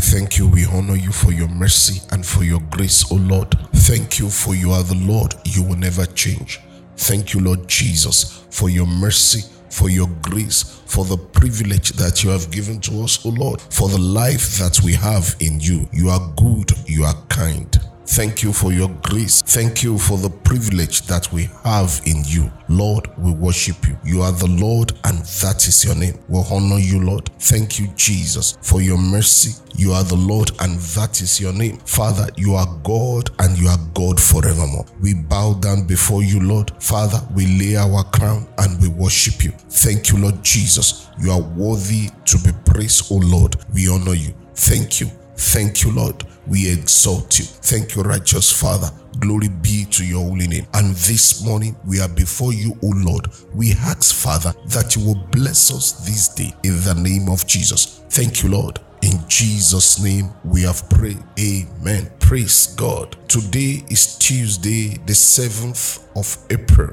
Thank you. We honor you for your mercy and for your grace, O Lord. Thank you for you are the Lord. You will never change. Thank you, Lord Jesus, for your mercy, for your grace, for the privilege that you have given to us, O Lord, for the life that we have in you. You are good. You are kind. Thank you for your grace. Thank you for the privilege that we have in you. Lord, we worship you. You are the Lord, and that is your name. We honor you, Lord. Thank you, Jesus, for your mercy. You are the Lord, and that is your name. Father, you are God, and you are God forevermore. We bow down before you, Lord. Father, we lay our crown and we worship you. Thank you, Lord Jesus. You are worthy to be praised, O Lord. We honor you. Thank you. Thank you, Lord. We exalt you. Thank you, righteous Father. Glory be to your holy name. And this morning, we are before you, O Lord. We ask, Father, that you will bless us this day in the name of Jesus. Thank you, Lord. In Jesus' name, we have prayed. Amen. Praise God. Today is Tuesday, the 7th of April.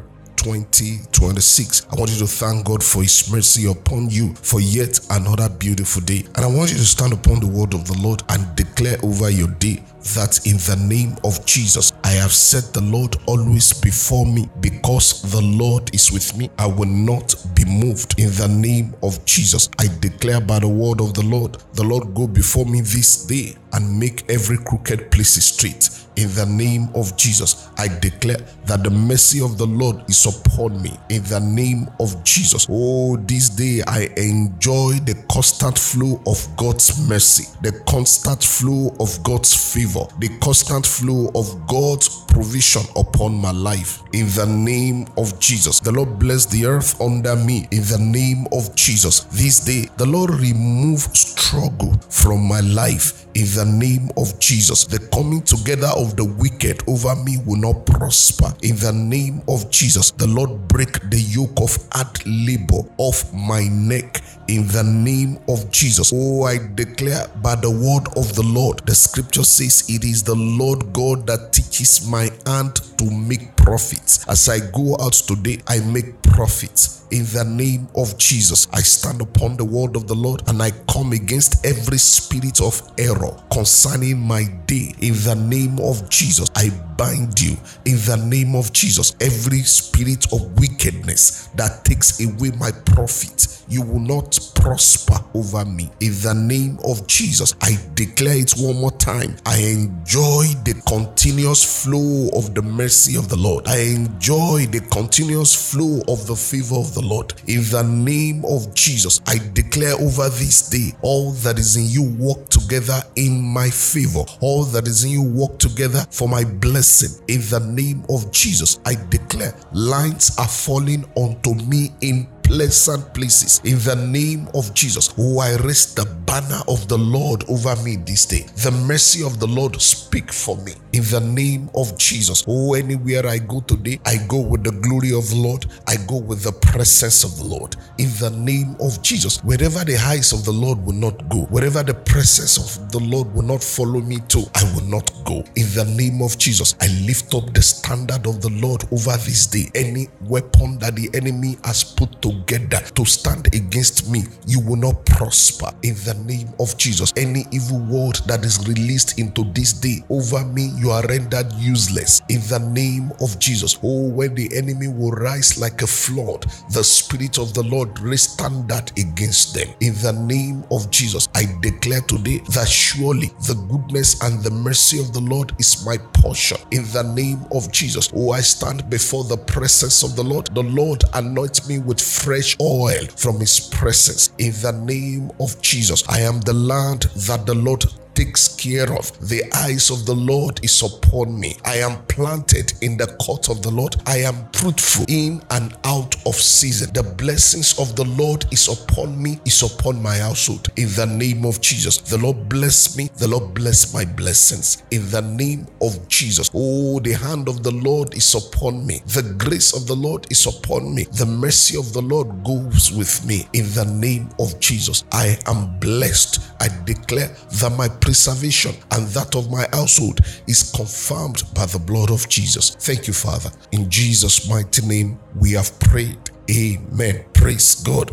2026. I want you to thank God for his mercy upon you for yet another beautiful day. And I want you to stand upon the word of the Lord and declare over your day that in the name of Jesus, I have set the Lord always before me. Because the Lord is with me, I will not be moved. In the name of Jesus, I declare by the word of the Lord go before me this day and make every crooked place straight. In the name of Jesus, I declare that the mercy of the Lord is upon me. In the name of Jesus, oh, this day I enjoy the constant flow of God's mercy, the constant flow of God's favor, the constant flow of God's provision upon my life. In the name of Jesus, the Lord bless the earth under me. In the name of Jesus, this day the Lord remove struggle from my life. In the name of Jesus, the coming together of the wicked over me will not prosper. In the name of Jesus, the Lord break the yoke of hard labor off my neck. In the name of Jesus, oh, I declare by the word of the Lord, the scripture says it is the Lord God that teaches my hand to make profits. As I go out today, I make profits. In the name of Jesus, I stand upon the word of the Lord and I come against every spirit of error concerning my day. In the name of Jesus, I bind you. In the name of Jesus, every spirit of wickedness that takes away my profit, you will not prosper over me. In the name of Jesus, I declare it one more time. I enjoy the continuous flow of the mercy of the Lord. I enjoy the continuous flow of the favor of the Lord. In the name of Jesus, I declare over this day, all that is in you work together in my favor. All that is in you work together for my blessing. In the name of Jesus, I declare lines are falling onto me in pleasant places. In the name of Jesus, oh, I raise the banner of the Lord over me this day. The mercy of the Lord speak for me. In the name of Jesus, oh, anywhere I go today, I go with the glory of the Lord. I go with the presence of the Lord. In the name of Jesus, wherever the eyes of the Lord will not go, wherever the presence of the Lord will not follow me to, I will not go. In the name of Jesus, I lift up the standard of the Lord over this day. Any weapon that the enemy has put together to stand against me, you will not prosper. In the name of Jesus, any evil word that is released into this day over me, you are rendered useless. In the name of Jesus, oh, when the enemy will rise like a flood, the Spirit of the Lord raise standard against them. In the name of Jesus, I declare today that surely the goodness and the mercy of the Lord is my portion. In the name of Jesus, oh, I stand before the presence of the Lord. The Lord anoints me with fresh oil from his presence. In the name of Jesus, I am the land that the Lord takes care of. The eyes of the Lord is upon me. I am planted in the court of the Lord. I am fruitful in and out of season. The blessings of the Lord is upon me, is upon my household. In the name of Jesus, the Lord bless me. The Lord bless my blessings. In the name of Jesus, oh, the hand of the Lord is upon me. The grace of the Lord is upon me. The mercy of the Lord goes with me. In the name of Jesus, I am blessed. I declare that my preservation and that of my household is confirmed by the blood of Jesus. Thank you, Father. In Jesus' mighty name, we have prayed. Amen. Praise God. Quick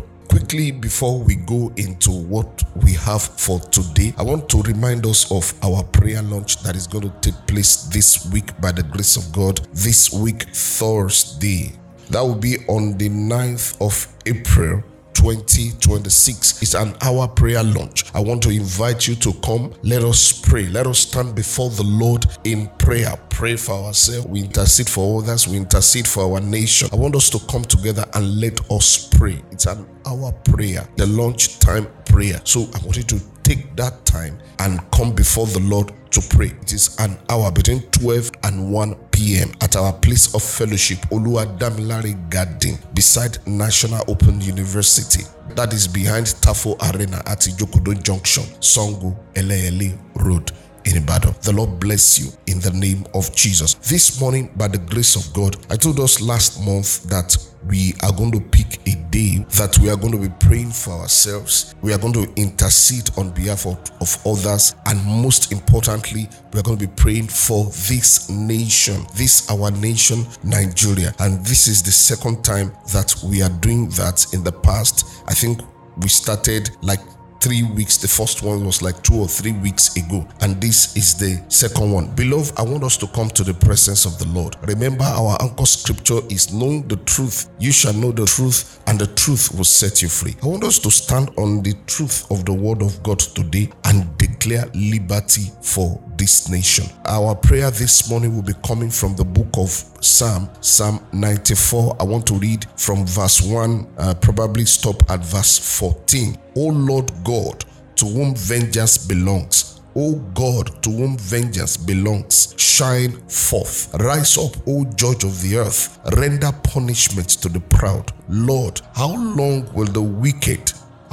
Quickly, before we go into what we have for today, I want to remind us of our prayer launch that is going to take place this week by the grace of God. This week, Thursday. That will be on the 9th of April 2026. It's an hour prayer launch. I want to invite you to come. Let us pray. Let us stand before the Lord in prayer. Pray for ourselves. We intercede for others. We intercede for our nation. I want us to come together and let us pray. It's an hour prayer, the launch time prayer. So I want you to take that time and come before the Lord to pray. It is an hour between 12 and 1 p.m. at our place of fellowship, Oluwadamilare Garden, beside National Open University. That is behind Tafo Arena at Ijokodo Junction, Songo, Eleyele Road in Ibadan. The Lord bless you in the name of Jesus. This morning, by the grace of God, I told us last month that we are going to pick a day that we are going to be praying for ourselves. We are going to intercede on behalf of others. And most importantly, we are going to be praying for this nation, our nation, Nigeria. And this is the second time that we are doing that. In the past, I think we started like 3 weeks. The first one was like 2 or 3 weeks ago, and this is the second one. Beloved, I want us to come to the presence of the Lord. Remember, our anchor scripture is knowing the truth. You shall know the truth, and the truth will set you free. I want us to stand on the truth of the word of God today and declare liberty for this nation. Our prayer this morning will be coming from the book of Psalm 94. I want to read from verse 1, probably stop at verse 14. O Lord God, to whom vengeance belongs, O God, to whom vengeance belongs, shine forth. Rise up, O judge of the earth, render punishment to the proud. Lord, how long will the wicked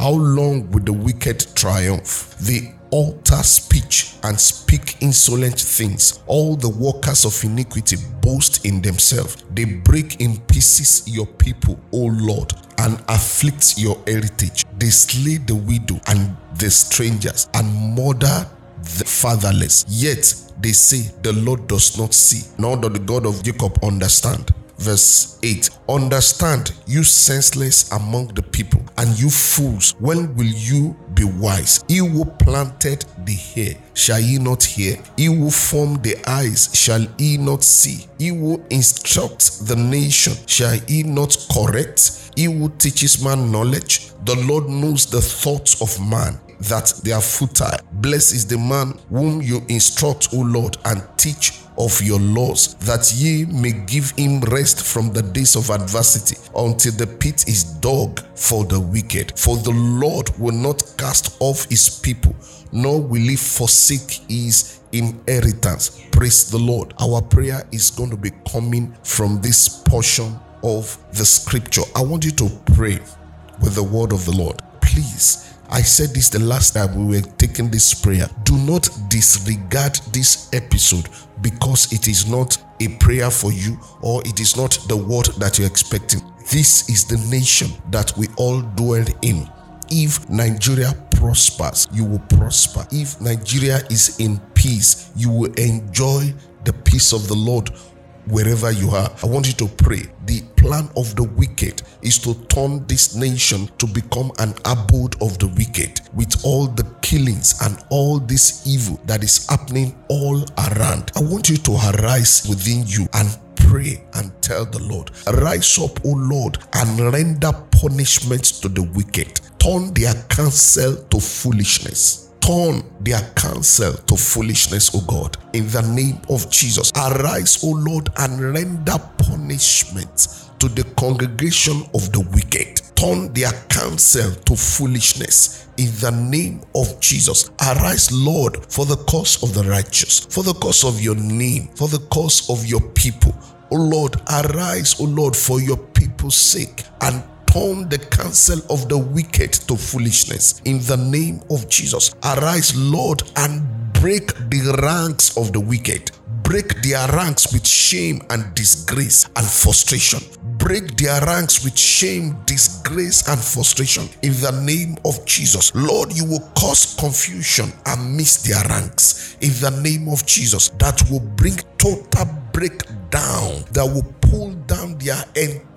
triumph? They utter speech and speak insolent things. All the workers of iniquity boast in themselves. They break in pieces your people, O Lord, and afflict your heritage. They slay the widow and the strangers and murder the fatherless. Yet they say, the Lord does not see, nor does the God of Jacob understand. Verse 8. Understand, you senseless among the people, and you fools, when will you be wise? He who planted the hair, shall he not hear? He who formed the eyes, shall he not see? He who instructs the nation, shall he not correct? He who teaches man knowledge, the Lord knows the thoughts of man, that they are futile. Blessed is the man whom you instruct, O Lord, and teach of your laws, that ye may give him rest from the days of adversity, until the pit is dug for the wicked. For the Lord will not cast off his people, nor will he forsake his inheritance. Praise the Lord. Our prayer is going to be coming from this portion of the scripture. I want you to pray with the word of the Lord. Please, I said this the last time we were taking this prayer. Do not disregard this episode because it is not a prayer for you, or it is not the word that you're expecting. This is the nation that we all dwell in. If Nigeria prospers, you will prosper. If Nigeria is in peace, you will enjoy the peace of the Lord wherever you are. I want you to pray. The plan of the wicked is to turn this nation to become an abode of the wicked, with all the killings and all this evil that is happening all around. I want you to arise within you and pray and tell the Lord, rise up, O Lord, and render punishments to the wicked. Turn their counsel to foolishness. Turn their counsel to foolishness, O God, in the name of Jesus. Arise, O Lord, and render punishment to the congregation of the wicked. Turn their counsel to foolishness in the name of Jesus. Arise, Lord, for the cause of the righteous, for the cause of your name, for the cause of your people. O Lord, arise, O Lord, for your people's sake, and turn the counsel of the wicked to foolishness in the name of Jesus. Arise, Lord, and break the ranks of the wicked. Break their ranks with shame and disgrace and frustration. Break their ranks with shame, disgrace, and frustration in the name of Jesus. Lord, you will cause confusion amidst their ranks in the name of Jesus, that will bring total breakdown, that will pull down their entire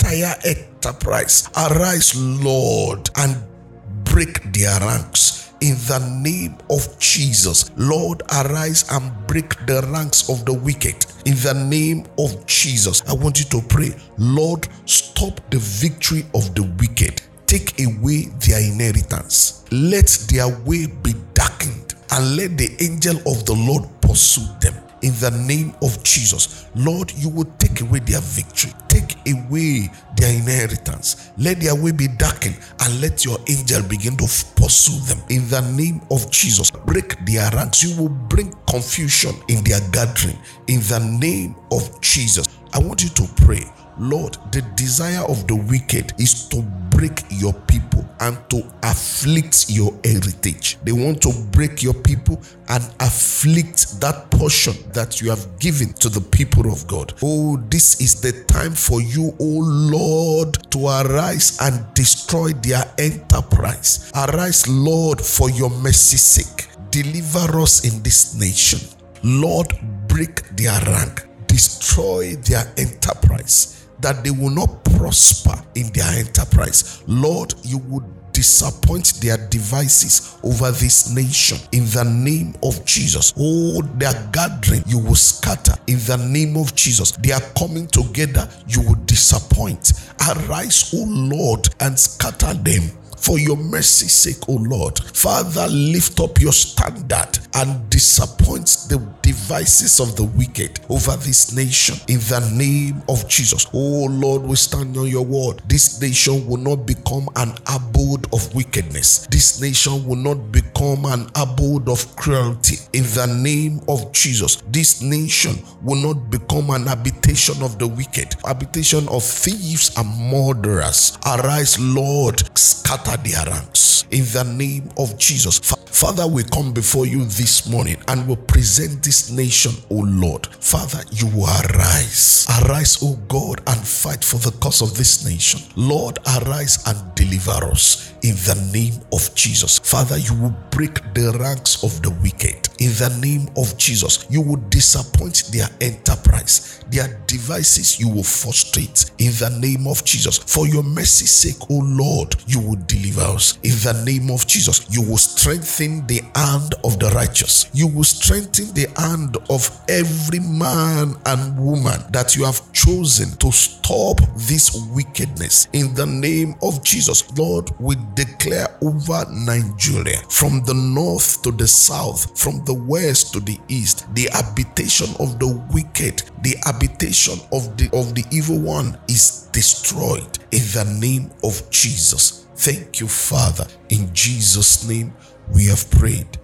entire enterprise. Arise, Lord, and break their ranks. In the name of Jesus, Lord, arise and break the ranks of the wicked. In the name of Jesus, I want you to pray, Lord, stop the victory of the wicked. Take away their inheritance. Let their way be darkened, and let the angel of the Lord pursue them. In the name of Jesus, Lord, you will take away their victory. Take away their inheritance. Let their way be darkened, and let your angel begin to pursue them. In the name of Jesus, break their ranks. You will bring confusion in their gathering. In the name of Jesus, I want you to pray, Lord, the desire of the wicked is to break your people and to afflict your heritage. They want to break your people and afflict that portion that you have given to the people of God. Oh, this is the time for you, oh Lord, to arise and destroy their enterprise. Arise, Lord, for your mercy's sake. Deliver us in this nation. Lord, break their rank. Destroy their enterprise, that they will not prosper in their enterprise. Lord, you would disappoint their devices over this nation in the name of Jesus. Oh, their gathering you will scatter in the name of Jesus. They are coming together, you will disappoint. Arise, O Lord, and scatter them. For your mercy's sake, O Lord. Father, lift up your standard and disappoint the devices of the wicked over this nation in the name of Jesus. Oh Lord, we stand on your word. This nation will not become an abode of wickedness. This nation will not become an abode of cruelty in the name of Jesus. This nation will not become an habitation of the wicked, habitation of thieves and murderers. Arise, Lord, scatter their ranks in the name of Jesus. Father, we come before you this morning and will present this nation, O Lord. Father, you will arise. Arise, O God, and fight for the cause of this nation. Lord, arise and deliver us in the name of Jesus. Father, you will break the ranks of the wicked. In the name of Jesus, you will disappoint their enterprise. Their devices you will frustrate in the name of Jesus. For your mercy's sake, O Lord, you will deliver us. In the name of Jesus, you will strengthen the hand of the righteous. You will strengthen the hand of every man and woman that you have chosen to stop this wickedness. In the name of Jesus, Lord, we declare over Nigeria, from the north to the south, from the west to the east, the habitation of the wicked, the habitation of the evil one is destroyed in the name of Jesus. Thank you, Father. In Jesus' name we have prayed.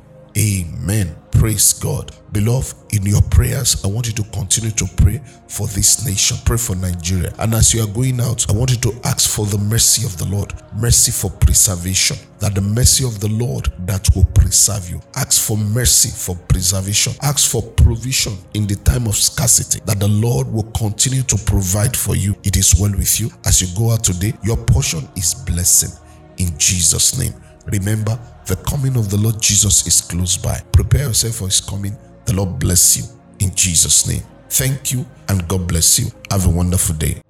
Amen. Praise God. Beloved, in your prayers, I want you to continue to pray for this nation. Pray for Nigeria. And as you are going out, I want you to ask for the mercy of the Lord. Mercy for preservation. That the mercy of the Lord that will preserve you. Ask for mercy for preservation. Ask for provision in the time of scarcity. That the Lord will continue to provide for you. It is well with you. As you go out today, your portion is blessing. In Jesus' name. Remember, the coming of the Lord Jesus is close by. Prepare yourself for his coming. The Lord bless you in Jesus' name. Thank you and God bless you. Have a wonderful day.